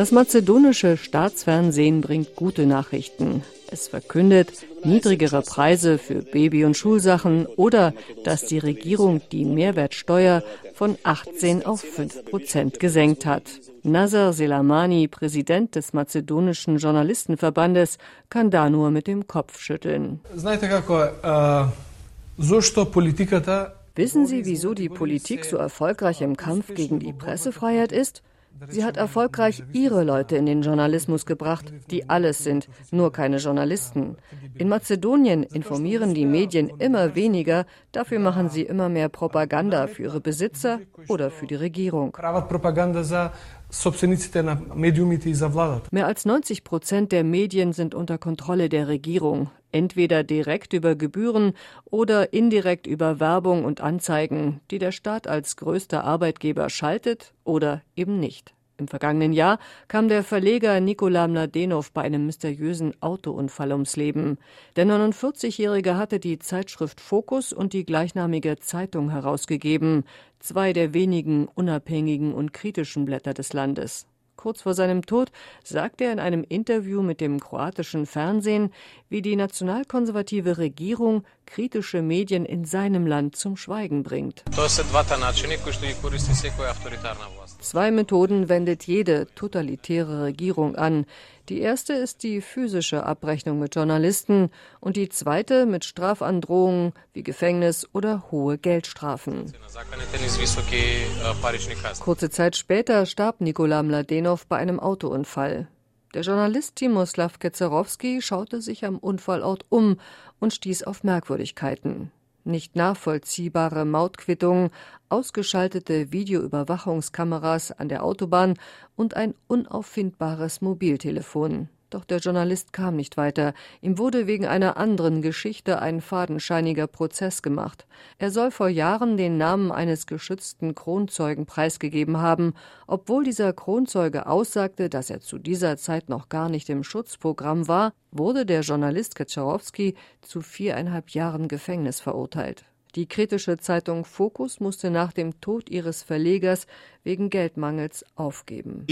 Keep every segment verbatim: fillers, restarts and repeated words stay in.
Das mazedonische Staatsfernsehen bringt gute Nachrichten. Es verkündet niedrigere Preise für Baby- und Schulsachen oder dass die Regierung die Mehrwertsteuer von achtzehn auf fünf Prozent gesenkt hat. Nazar Selamani, Präsident des mazedonischen Journalistenverbandes, kann da nur mit dem Kopf schütteln. Wissen Sie, wieso die Politik so erfolgreich im Kampf gegen die Pressefreiheit ist? Sie hat erfolgreich ihre Leute in den Journalismus gebracht, die alles sind, nur keine Journalisten. In Mazedonien informieren die Medien immer weniger, dafür machen sie immer mehr Propaganda für ihre Besitzer oder für die Regierung. Mehr als neunzig Prozent der Medien sind unter Kontrolle der Regierung, entweder direkt über Gebühren oder indirekt über Werbung und Anzeigen, die der Staat als größter Arbeitgeber schaltet oder eben nicht. Im vergangenen Jahr kam der Verleger Nikola Mladenov bei einem mysteriösen Autounfall ums Leben. Der neunundvierzigjährige hatte die Zeitschrift Fokus und die gleichnamige Zeitung herausgegeben, zwei der wenigen unabhängigen und kritischen Blätter des Landes. Kurz vor seinem Tod sagte er in einem Interview mit dem kroatischen Fernsehen, wie die nationalkonservative Regierung kritische Medien in seinem Land zum Schweigen bringt. Zwei Methoden wendet jede totalitäre Regierung an. Die erste ist die physische Abrechnung mit Journalisten und die zweite mit Strafandrohungen wie Gefängnis oder hohe Geldstrafen. Kurze Zeit später starb Nikola Mladenov bei einem Autounfall. Der Journalist Timoslav Kecerowski schaute sich am Unfallort um und stieß auf Merkwürdigkeiten. Nicht nachvollziehbare Mautquittungen, ausgeschaltete Videoüberwachungskameras an der Autobahn und ein unauffindbares Mobiltelefon. Doch der Journalist kam nicht weiter. Ihm wurde wegen einer anderen Geschichte ein fadenscheiniger Prozess gemacht. Er soll vor Jahren den Namen eines geschützten Kronzeugen preisgegeben haben, obwohl dieser Kronzeuge aussagte, dass er zu dieser Zeit noch gar nicht im Schutzprogramm war, wurde der Journalist Kecerowski zu viereinhalb Jahren Gefängnis verurteilt. Die kritische Zeitung Fokus musste nach dem Tod ihres Verlegers wegen Geldmangels aufgeben.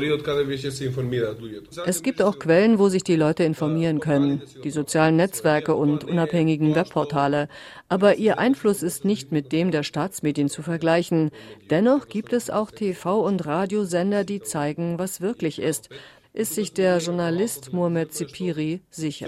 Es gibt auch Quellen, wo sich die Leute informieren können, die sozialen Netzwerke und unabhängigen Webportale. Aber ihr Einfluss ist nicht mit dem der Staatsmedien zu vergleichen. Dennoch gibt es auch T V- und Radiosender, die zeigen, was wirklich ist. Ist sich der Journalist Muamer Cipiri sicher.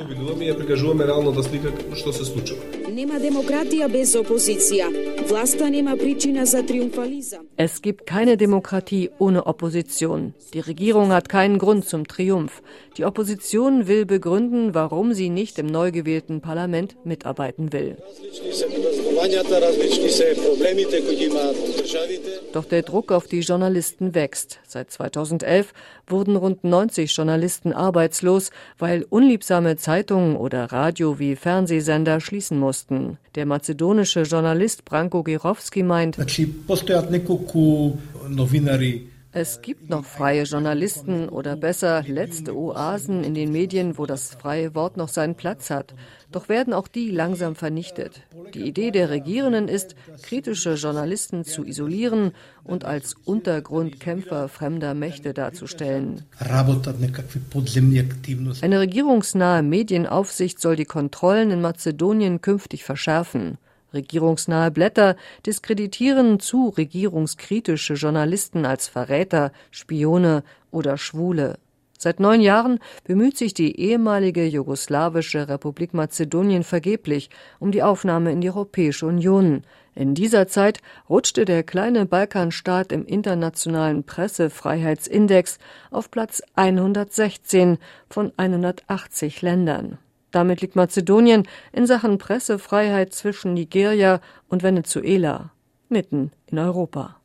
Es gibt keine Demokratie ohne Opposition. Die Regierung hat keinen Grund zum Triumph. Die Opposition will begründen, warum sie nicht im neu gewählten Parlament mitarbeiten will. Doch der Druck auf die Journalisten wächst. Seit zweitausendelf wurden rund neunzig Journalisten arbeitslos, weil unliebsame Zeitungen oder Radio- wie Fernsehsender schließen mussten. Der mazedonische Journalist Branko Girovski meint, es gibt noch freie Journalisten oder besser letzte Oasen in den Medien, wo das freie Wort noch seinen Platz hat. Doch werden auch die langsam vernichtet. Die Idee der Regierenden ist, kritische Journalisten zu isolieren und als Untergrundkämpfer fremder Mächte darzustellen. Eine regierungsnahe Medienaufsicht soll die Kontrollen in Mazedonien künftig verschärfen. Regierungsnahe Blätter diskreditieren zu regierungskritische Journalisten als Verräter, Spione oder Schwule. Seit neun Jahren bemüht sich die ehemalige jugoslawische Republik Mazedonien vergeblich um die Aufnahme in die Europäische Union. In dieser Zeit rutschte der kleine Balkanstaat im internationalen Pressefreiheitsindex auf Platz hundertsechzehn von hundertachtzig Ländern. Damit liegt Mazedonien in Sachen Pressefreiheit zwischen Nigeria und Venezuela, mitten in Europa.